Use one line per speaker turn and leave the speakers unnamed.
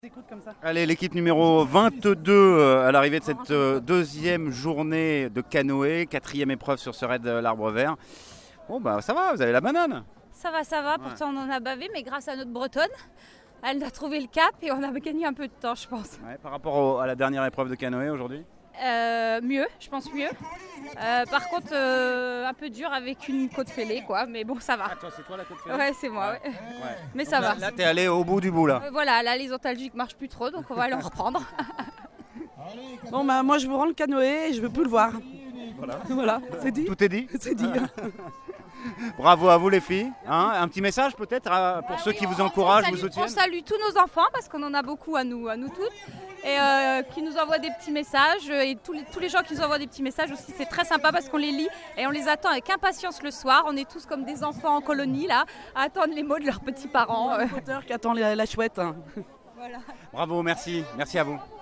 Écoute comme ça.
Allez, l'équipe numéro 22 à l'arrivée de cette deuxième journée de canoë, quatrième épreuve sur ce raid l'Arbre Vert. Bon bah ça va, vous avez la banane.
Ça va, pourtant on en a bavé, mais grâce à notre Bretonne, elle a trouvé le cap et on a gagné un peu de temps, je pense.
Ouais, par rapport à la dernière épreuve de canoë aujourd'hui.
Mieux, je pense mieux. Par contre, un peu dur avec une côte fêlée, quoi, mais bon, ça va.
Ah, toi, c'est toi la côte fêlée ?
Ouais, c'est moi, ouais. Mais ça
donc
va.
Là, t'es allé au bout du bout, là.
Voilà, là, les antalgiques marchent plus trop, donc on va aller en reprendre.
Bon bah moi je vous rends le canoë et je veux plus le voir. Voilà, c'est dit.
Tout est dit.
C'est dit.
Bravo à vous les filles. Hein, un petit message peut-être pour ceux qui vous encouragent, vous soutiennent.
On salue tous nos enfants parce qu'on en a beaucoup à nous toutes et qui nous envoient des petits messages et tous les gens qui nous envoient des petits messages aussi, c'est très sympa parce qu'on les lit et on les attend avec impatience le soir. On est tous comme des enfants en colonie là à attendre les mots de leurs petits parents.
Potter qui attend la chouette.
Voilà.
Bravo, merci à vous.